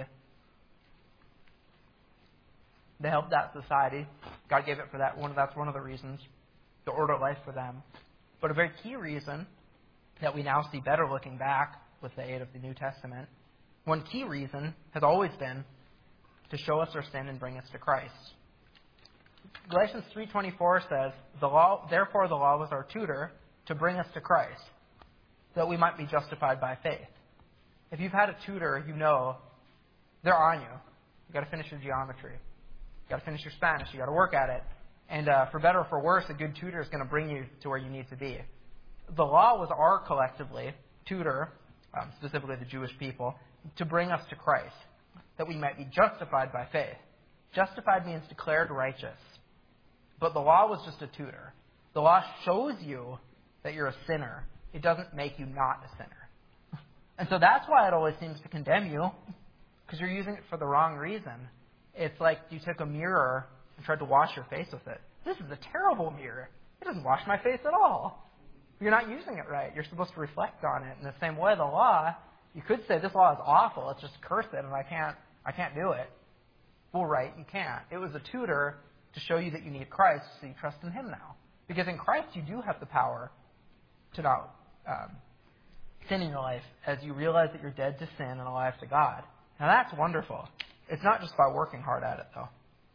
They helped that society. God gave it for that. One, that's one of the reasons. To order life for them. But a very key reason that we now see better looking back with the aid of the New Testament, one key reason has always been to show us our sin and bring us to Christ. Galatians three twenty-four says, "The law, therefore the law was our tutor to bring us to Christ, so that we might be justified by faith." If you've had a tutor, you know they're on you. You've got to finish your geometry. You've got to finish your Spanish. You've got to work at it. And uh, for better or for worse, a good tutor is going to bring you to where you need to be. The law was our, collectively, tutor, um, specifically the Jewish people, to bring us to Christ, that we might be justified by faith. Justified means declared righteous. But the law was just a tutor. The law shows you that you're a sinner. It doesn't make you not a sinner. And so that's why it always seems to condemn you, because you're using it for the wrong reason. It's like you took a mirror and tried to wash your face with it. This is a terrible mirror. It doesn't wash my face at all. You're not using it right. You're supposed to reflect on it. In the same way, the law, you could say this law is awful. Let's just curse it, and I can't, I can't do it. Well, right, you can't. It was a tutor to show you that you need Christ, so you trust in Him now. Because in Christ, you do have the power to not um, sin in your life as you realize that you're dead to sin and alive to God. Now, that's wonderful. It's not just by working hard at it, though.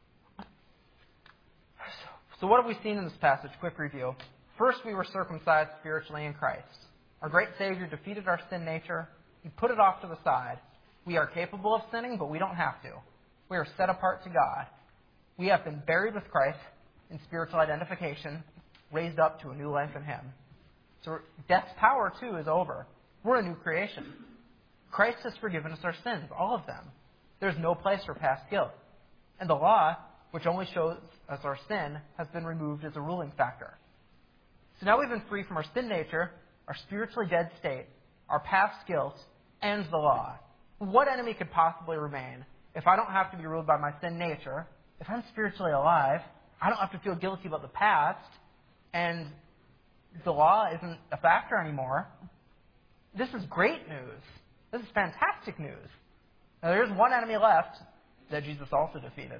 So what have we seen in this passage? Quick review. First, we were circumcised spiritually in Christ. Our great Savior defeated our sin nature. He put it off to the side. We are capable of sinning, but we don't have to. We are set apart to God. We have been buried with Christ in spiritual identification raised up to a new life in him. So death's power, too, is over. We're a new creation. Christ has forgiven us our sins, all of them. There's no place for past guilt. And the law, which only shows us our sin, has been removed as a ruling factor. So now we've been free from our sin nature, our spiritually dead state, our past guilt, and the law. What enemy could possibly remain if I don't have to be ruled by my sin nature, if I'm spiritually alive, I don't have to feel guilty about the past, and the law isn't a factor anymore? This is great news. This is fantastic news. Now, there's one enemy left that Jesus also defeated.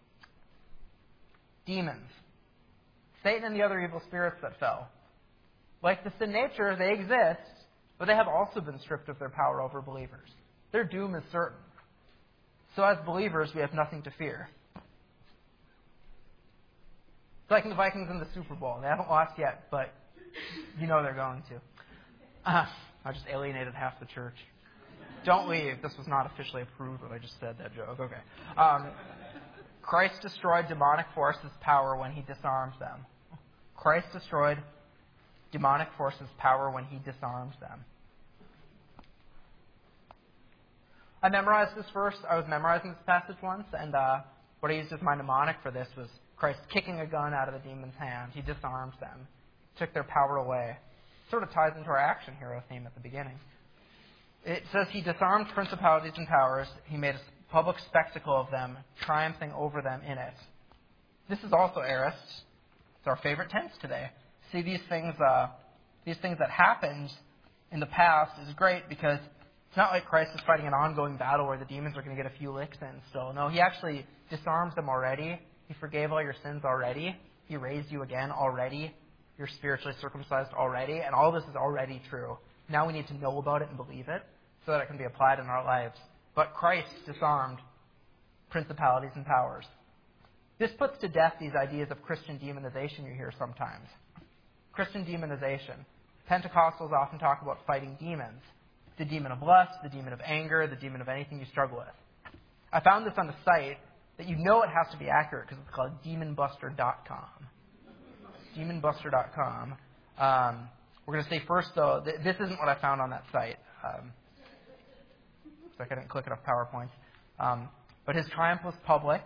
Demons. Satan and the other evil spirits that fell. Like the sin nature, they exist, but they have also been stripped of their power over believers. Their doom is certain. So as believers, we have nothing to fear. It's like the Vikings in the Super Bowl. They haven't lost yet, but you know they're going to. Uh, I just alienated half the church. Don't leave. This was not officially approved when I just said that joke. Okay. Um, Christ destroyed demonic forces' power when he disarmed them. Christ destroyed demonic forces' power when he disarmed them. I memorized this verse. I was memorizing this passage once, and uh, what I used as my mnemonic for this was Christ kicking a gun out of the demon's hand. He disarmed them, took their power away. Sort of ties into our action hero theme at the beginning. It says he disarmed principalities and powers. He made a public spectacle of them, triumphing over them in it. This is also aorist. It's our favorite tense today. See, these things, uh, these things that happened in the past is great because it's not like Christ is fighting an ongoing battle where the demons are going to get a few licks in still. No, he actually disarms them already. He forgave all your sins already. He raised you again already. You're spiritually circumcised already. And all this is already true. Now we need to know about it and believe it so that it can be applied in our lives. But Christ disarmed principalities and powers. This puts to death these ideas of Christian demonization you hear sometimes. Christian demonization. Pentecostals often talk about fighting demons. The demon of lust, the demon of anger, the demon of anything you struggle with. I found this on the site that you know it has to be accurate because it's called demon buster dot com. demon buster dot com. Um, we're going to say first, though, th- this isn't what I found on that site. Um, looks like I didn't click enough PowerPoints. Um, but his triumph was public.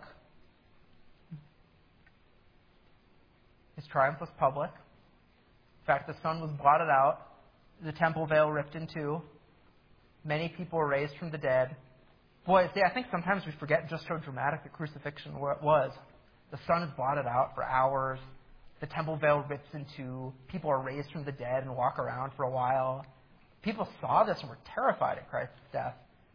His triumph was public. In fact, the sun was blotted out. The temple veil ripped in two. Many people were raised from the dead. Boy, see, I think sometimes we forget just how dramatic the crucifixion was. The sun is blotted out for hours. The temple veil rips in two. People are raised from the dead and walk around for a while. People saw this and were terrified at Christ's death.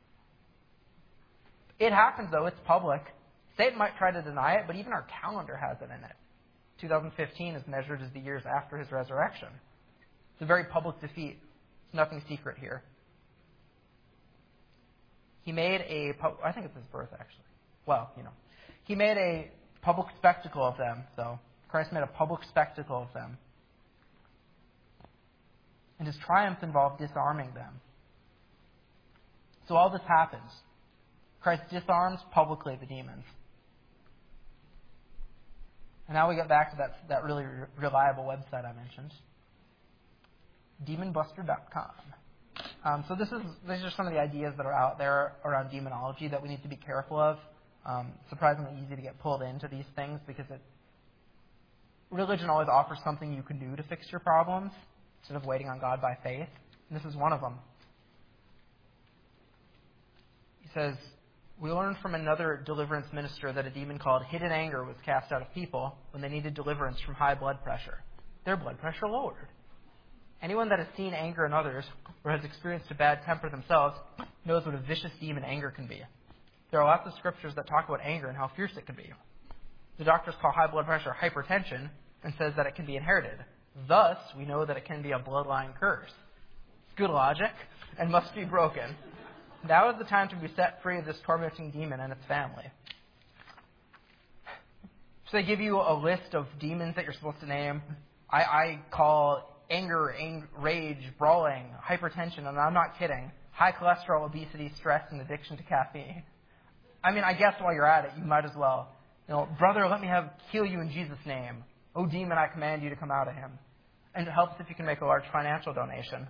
It happens, though. It's public. Satan might try to deny it, but even our calendar has it in it. two thousand fifteen is measured as the years after his resurrection. It's a very public defeat. It's nothing secret here. He made a, I think it's his birth, actually. Well, you know. He made a public spectacle of them, though. Christ made a public spectacle of them. And his triumph involved disarming them. So all this happens. Christ disarms publicly the demons. And now we get back to that, that really re- reliable website I mentioned. demon buster dot com. Um, so this is these are some of the ideas that are out there around demonology that we need to be careful of. Um, surprisingly easy to get pulled into these things because it, religion always offers something you can do to fix your problems instead of waiting on God by faith. And this is one of them. He says, we learned from another deliverance minister that a demon called hidden anger was cast out of people when they needed deliverance from high blood pressure. Their blood pressure lowered. Anyone that has seen anger in others or has experienced a bad temper themselves knows what a vicious demon anger can be. There are lots of scriptures that talk about anger and how fierce it can be. The doctors call high blood pressure hypertension and says that it can be inherited. Thus, we know that it can be a bloodline curse. It's good logic and must be broken. Now is the time to be set free of this tormenting demon and its family. So they give you a list of demons that you're supposed to name. I, I call anger, ang- rage, brawling, hypertension, and I'm not kidding, high cholesterol, obesity, stress, and addiction to caffeine. I mean, I guess while you're at it, you might as well. You know, brother, let me have heal you in Jesus' name. "O demon, I command you to come out of him." And it helps if you can make a large financial donation.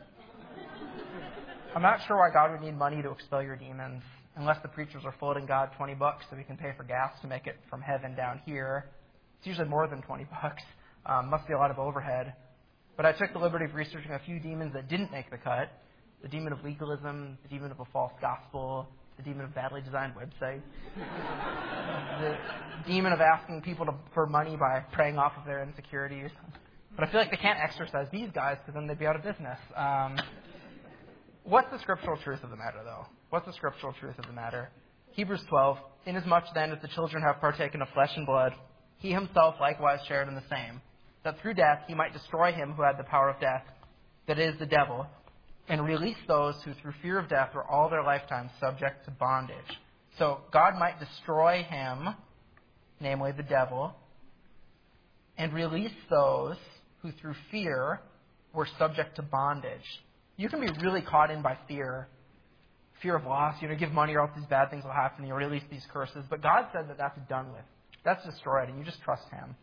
I'm not sure why God would need money to expel your demons, unless the preachers are floating God twenty bucks so we can pay for gas to make it from heaven down here. It's usually more than twenty bucks. Um, must be a lot of overhead. But I took the liberty of researching a few demons that didn't make the cut. The demon of legalism, the demon of a false gospel, the demon of badly designed websites, the demon of asking people to, for money by preying off of their insecurities. But I feel like they can't exercise these guys because then they'd be out of business. Um, what's the scriptural truth of the matter, though? What's the scriptural truth of the matter? Hebrews twelve, "Inasmuch then as the children have partaken of flesh and blood, he himself likewise shared in the same, that through death he might destroy him who had the power of death, that is, the devil, and release those who through fear of death were all their lifetime subject to bondage." So God might destroy him, namely the devil, and release those who through fear were subject to bondage. You can be really caught in by fear. Fear of loss. You know, give money or else these bad things will happen. You'll release these curses. But God said that that's done with. That's destroyed, and you just trust him.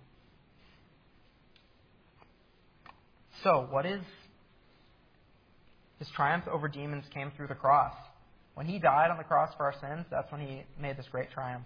So, what is... His triumph over demons came through the cross. When he died on the cross for our sins, that's when he made this great triumph.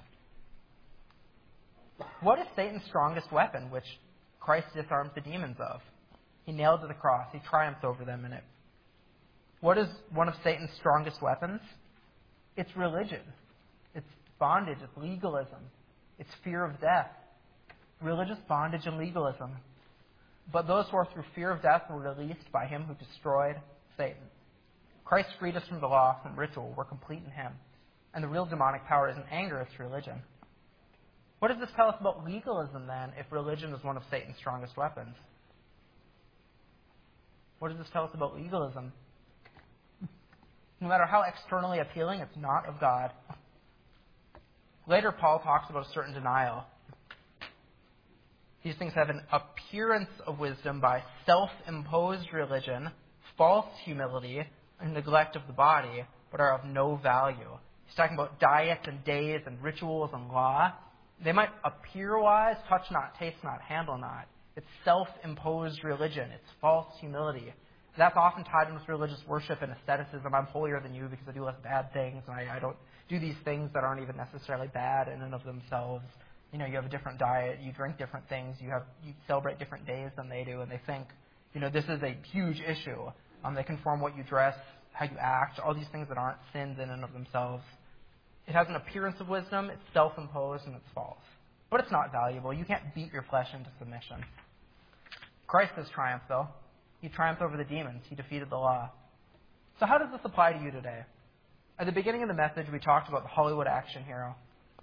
What is Satan's strongest weapon, which Christ disarms the demons of? He nailed to the cross. He triumphed over them in it. What is one of Satan's strongest weapons? It's religion. It's bondage. It's legalism. It's fear of death. Religious bondage and legalism. But those who are through fear of death were released by him who destroyed Satan. Christ freed us from the law, from ritual. We're complete in him. And the real demonic power isn't anger, it's religion. What does this tell us about legalism, then, if religion is one of Satan's strongest weapons? What does this tell us about legalism? No matter how externally appealing, it's not of God. Later, Paul talks about a certain denial. These things have an appearance of wisdom by self-imposed religion, false humility, and neglect of the body, but are of no value. He's talking about diets and days and rituals and law. They might appear wise, touch not, taste not, handle not. It's self-imposed religion. It's false humility. That's often tied in with religious worship and asceticism. I'm holier than you because I do less bad things, and I, I don't do these things that aren't even necessarily bad in and of themselves. You know, you have a different diet, you drink different things, you have you celebrate different days than they do, and they think, you know, this is a huge issue. Um, they conform what you dress, how you act, all these things that aren't sins in and of themselves. It has an appearance of wisdom, it's self-imposed, and it's false. But it's not valuable. You can't beat your flesh into submission. Christ has triumphed, though. He triumphed over the demons. He defeated the law. So how does this apply to you today? At the beginning of the message, we talked about the Hollywood action hero.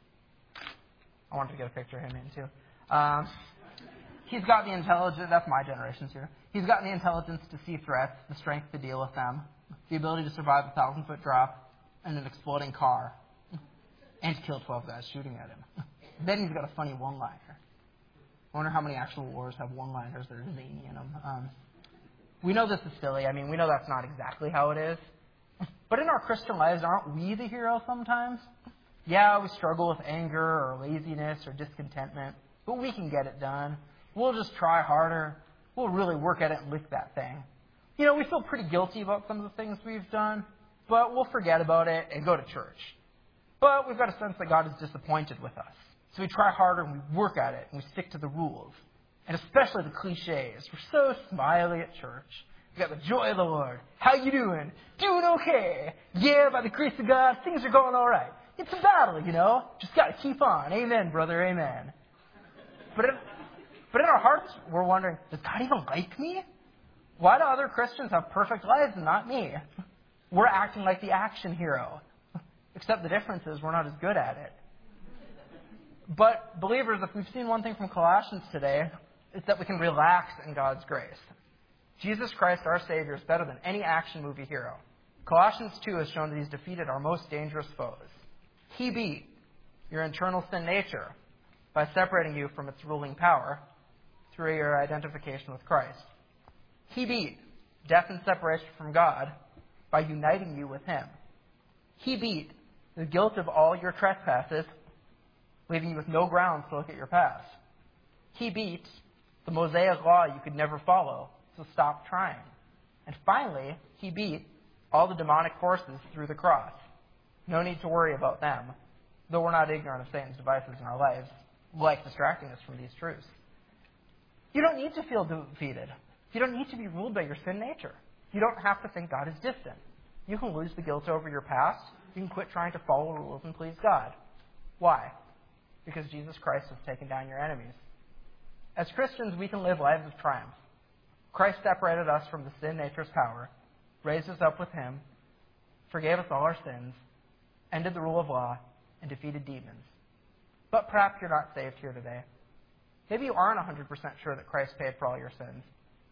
I wanted to get a picture of him in, too. Um, he's got the intelligence. That's my generation's hero. He's got the intelligence to see threats, the strength to deal with them, the ability to survive a thousand-foot drop, and an exploding car, and to kill twelve guys shooting at him. Then he's got a funny one-liner. I wonder how many actual wars have one-liners that are zany in them. Um, we know this is silly. I mean, we know that's not exactly how it is. But in our Christian lives, aren't we the hero sometimes? Yeah, we struggle with anger or laziness or discontentment, but we can get it done. We'll just try harder. We'll really work at it and lick that thing. You know, we feel pretty guilty about some of the things we've done, but we'll forget about it and go to church. But we've got a sense that God is disappointed with us. So we try harder and we work at it and we stick to the rules. And especially the cliches. We're so smiley at church. We got the joy of the Lord. How you doing? Doing okay. Yeah, by the grace of God, things are going all right. It's a battle, you know. Just got to keep on. Amen, brother. Amen. But in, but in our hearts, we're wondering, does God even like me? Why do other Christians have perfect lives and not me? We're acting like the action hero. Except the difference is we're not as good at it. But believers, if we've seen one thing from Colossians today, it's that we can relax in God's grace. Jesus Christ, our Savior, is better than any action movie hero. Colossians two has shown that he's defeated our most dangerous foes. He beat your internal sin nature by separating you from its ruling power through your identification with Christ. He beat death and separation from God by uniting you with him. He beat the guilt of all your trespasses, leaving you with no grounds to look at your past. He beat the Mosaic law you could never follow, so stop trying. And finally, he beat all the demonic forces through the cross. No need to worry about them, though we're not ignorant of Satan's devices in our lives, like distracting us from these truths. You don't need to feel defeated. You don't need to be ruled by your sin nature. You don't have to think God is distant. You can lose the guilt over your past. You can quit trying to follow rules and please God. Why? Because Jesus Christ has taken down your enemies. As Christians, we can live lives of triumph. Christ separated us from the sin nature's power, raised us up with him, forgave us all our sins, ended the rule of law, and defeated demons. But perhaps you're not saved here today. Maybe you aren't one hundred percent sure that Christ paid for all your sins.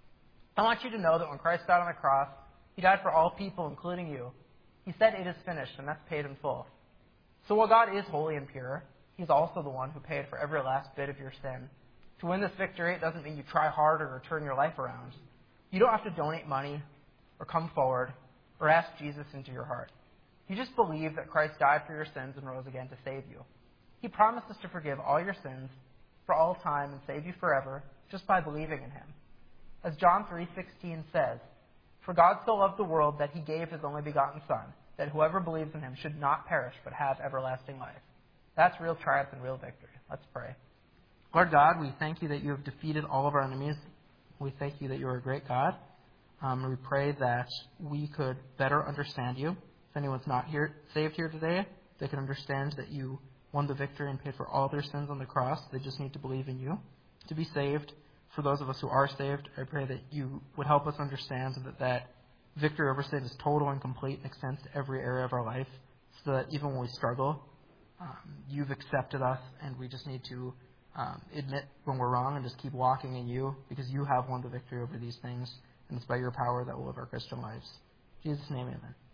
I want you to know that when Christ died on the cross, he died for all people, including you. He said it is finished, and that's paid in full. So while God is holy and pure, he's also the one who paid for every last bit of your sin. To win this victory, it doesn't mean you try harder or turn your life around. You don't have to donate money or come forward or ask Jesus into your heart. You just believe that Christ died for your sins and rose again to save you. He promises to forgive all your sins for all time and save you forever just by believing in him. As John three sixteen says, "For God so loved the world that he gave his only begotten Son, that whoever believes in him should not perish but have everlasting life." That's real triumph and real victory. Let's pray. Lord God, we thank you that you have defeated all of our enemies. We thank you that you are a great God. Um, we pray that we could better understand you. If anyone's not here saved here today, they can understand that you won the victory and paid for all their sins on the cross. They just need to believe in you to be saved. For those of us who are saved, I pray that you would help us understand that that victory over sin is total and complete and extends to every area of our life, so that even when we struggle, um, you've accepted us, and we just need to um, admit when we're wrong and just keep walking in you, because you have won the victory over these things, and it's by your power that we'll live our Christian lives. In Jesus' name, amen.